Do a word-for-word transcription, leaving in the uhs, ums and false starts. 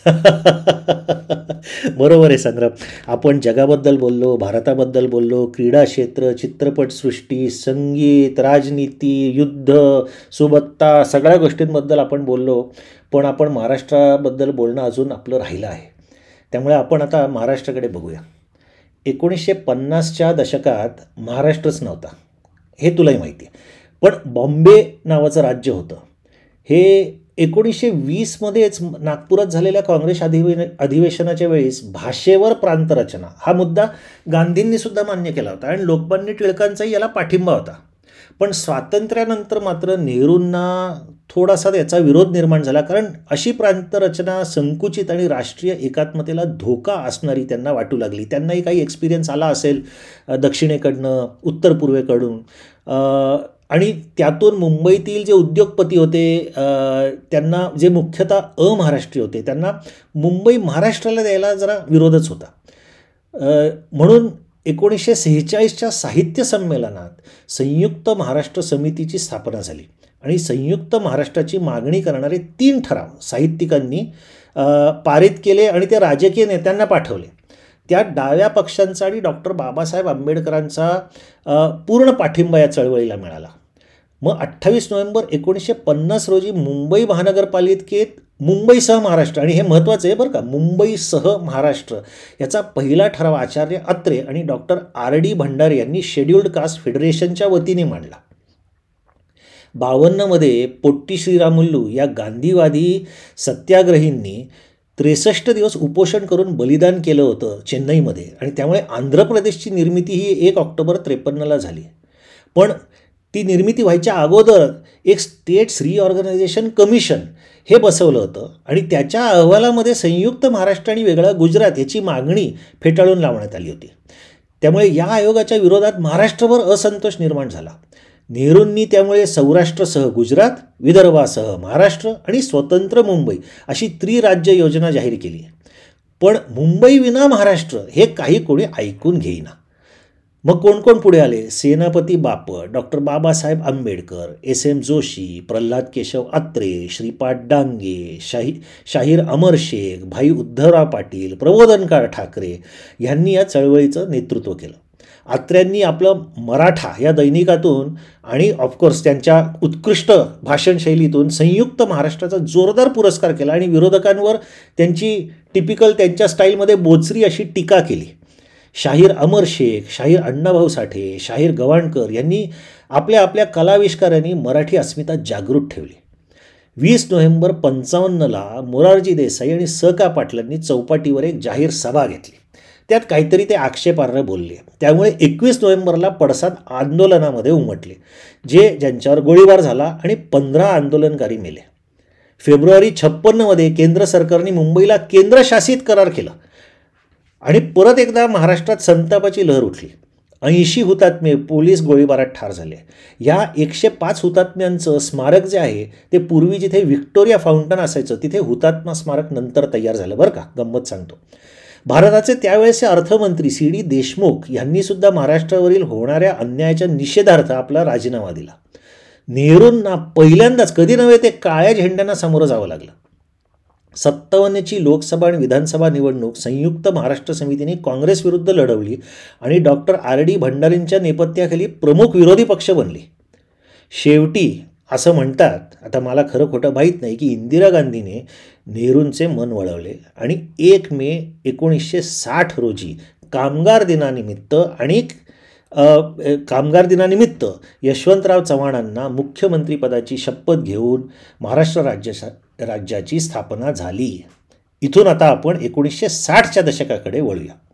बरोबर आहे संग्राम. आपण जगाबद्दल बोललो, भारताबद्दल बोललो, क्रीडा क्षेत्र, चित्रपटसृष्टी, संगीत, राजनीती, युद्ध, सुबत्ता सगळ्या गोष्टींबद्दल आपण बोललो. पण आपण महाराष्ट्राबद्दल बोलणं अजून आपलं राहिलं आहे. त्यामुळे आपण आता महाराष्ट्राकडे बघूया. एकोणीसशे पन्नासच्या दशकात महाराष्ट्रच नव्हता, हे तुलाही माहिती आहे. पण बॉम्बे नावाचं राज्य होतं. हे एकोणीसशे वीसमध्येच नागपुरात झालेल्या काँग्रेस अधिवे अधिवेशनाच्या वेळेस भाषेवर प्रांतरचना हा मुद्दा गांधींनी सुद्धा मान्य केला होता आणि लोकमान्य टिळकांचाही याला पाठिंबा होता. पण स्वातंत्र्यानंतर मात्र नेहरूंना थोडासा त्याचा विरोध निर्माण झाला, कारण अशी प्रांतरचना संकुचित आणि राष्ट्रीय एकात्मतेला धोका असणारी त्यांना वाटू लागली. त्यांनाही काही एक्सपिरियन्स आला असेल अ, दक्षिणेकडनं, उत्तर पूर्वेकडून, अ, आणि त्यातून मुंबईतील जे उद्योगपती होते, अ, त्यांना जे मुख्यतः अमहाराष्ट्रीय होते त्यांना मुंबई महाराष्ट्राला द्यायला जरा विरोधच होता. अ, म्हणून एकोणीसशे सेहेचाळीसच्या साहित्य संमेलनात संयुक्त महाराष्ट्र समितीची स्थापना झाली आणि संयुक्त महाराष्ट्राची मागणी करणारे तीन ठराव साहित्यिकांनी अ, पारित केले आणि ते राजकीय नेत्यांना पाठवले. त्यात डाव्या पक्षांचा आणि डॉक्टर बाबासाहेब आंबेडकरांचा अ, पूर्ण पाठिंबा या चळवळीला मिळाला. मग अठ्ठावीस नोव्हेंबर एकोणीसशे पन्नास रोजी मुंबई महानगरपालिकेत मुंबईसह महाराष्ट्र, आणि हे महत्त्वाचं आहे बरं का, मुंबईसह महाराष्ट्र याचा पहिला ठराव आचार्य अत्रे आणि डॉक्टर आर डी भंडारे यांनी शेड्युल्ड कास्ट फेडरेशनच्या वतीने मांडला. बावन्नमध्ये पोट्टी श्रीरामुल्लू या गांधीवादी सत्याग्रहींनी त्रेसष्ट दिवस उपोषण करून बलिदान केलं होतं चेन्नईमध्ये, आणि त्यामुळे आंध्र प्रदेशची निर्मिती ही एक ऑक्टोबर त्रेपन्नला झाली. पण ती निर्मिती व्हायच्या अगोदर एक स्टेट्स रिऑर्गनायझेशन कमिशन हे बसवलं होतं आणि त्याच्या अहवालामध्ये संयुक्त महाराष्ट्र आणि वेगळा गुजरात याची मागणी फेटाळून लावण्यात आली होती. त्यामुळे या आयोगाच्या विरोधात महाराष्ट्रभर असंतोष निर्माण झाला. नेहरूंनी त्यामुळे सौराष्ट्रसह गुजरात, विदर्भासह महाराष्ट्र आणि स्वतंत्र मुंबई अशी त्रिराज्य योजना जाहीर केली. पण मुंबई विना महाराष्ट्र हे काही कोणी ऐकून घेईना. मग कोण कोण पुढे आले? Senapati Bapat, doctor Babasaheb Ambedkar, S M Joshi, Pralhad Keshav Atre, Shripad Dange, शाही शाहीर अमर शेख, भाई उद्धवराव पाटील, प्रबोधनकार ठाकरे यांनी या चळवळीचं नेतृत्व केलं. आत्र्यांनी आपलं मराठा या दैनिकातून आणि ऑफकोर्स त्यांच्या उत्कृष्ट भाषणशैलीतून संयुक्त महाराष्ट्राचा जोरदार पुरस्कार केला आणि विरोधकांवर त्यांची टिपिकल त्यांच्या स्टाईलमध्ये बोचरी अशी टीका केली. शाहीर अमर शेख, शाहीर अण्णाभाऊ साठे, शाहीर गवाणकर यांनी आपल्या आपल्या कलाविष्कारांनी मराठी अस्मिता जागृत ठेवली. वीस नोव्हेंबर पंचावन्नला मोरारजी देसाई आणि स का पाटलांनी चौपाटीवर एक जाहीर सभा घेतली. त्यात काहीतरी ते आक्षेपार्ह बोलले. त्यामुळे एकवीस नोव्हेंबरला पडसाद आंदोलनामध्ये उमटले, जे ज्यांच्यावर गोळीबार झाला आणि पंधरा आंदोलनकारी मेले. फेब्रुवारी छप्पन्नमध्ये केंद्र सरकारने मुंबईला केंद्रशासित करार केला आणि परत एकदा महाराष्ट्रात संतापाची लहर उठली. ऐंशी हुतात्मे पोलीस गोळीबारात ठार झाले. या एकशे पाच हुतात्म्यांचं स्मारक जे आहे ते पूर्वी जिथे व्हिक्टोरिया फाउंटन असायचं तिथे हुतात्मा स्मारक नंतर तयार झालं बरं का, गंमत सांगतो. भारताचे त्यावेळेचे अर्थमंत्री सी डी देशमुख यांनी सुद्धा महाराष्ट्रावरील होणाऱ्या अन्यायाच्या निषेधार्थ आपला राजीनामा दिला. नेहरूंना पहिल्यांदाच, कधी नव्हे ते काळ्या झेंड्यांना सामोरं जावं लागलं. सत्तावन्नची लोकसभा आणि विधानसभा निवडणूक संयुक्त महाराष्ट्र समितीने काँग्रेस विरुद्ध लढवली आणि डॉक्टर आर डी भंडारींच्या नेपथ्याखाली प्रमुख विरोधी पक्ष बनले. शेवटी असं म्हणतात, आता मला खरं खोटं माहीत नाही, की इंदिरा गांधीने नेहरूंचे मन वळवले आणि एक मे एकोणीसशे साठ रोजी कामगार दिनानिमित्त आणि अ, कामगार दिनानिमित्त यशवंतराव चव्हाणांना मुख्यमंत्रीपदाची शपथ घेऊन महाराष्ट्र राज्य राज्याची स्थापना झाली. इथून आता आपण एकोणीसशे साठच्या दशकाकडे वळूया.